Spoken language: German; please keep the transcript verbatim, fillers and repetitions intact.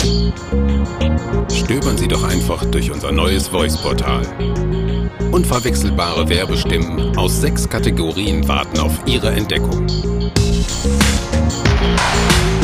Stöbern Sie doch einfach durch unser neues Voice-Portal. Unverwechselbare Werbestimmen aus sechs Kategorien warten auf Ihre Entdeckung.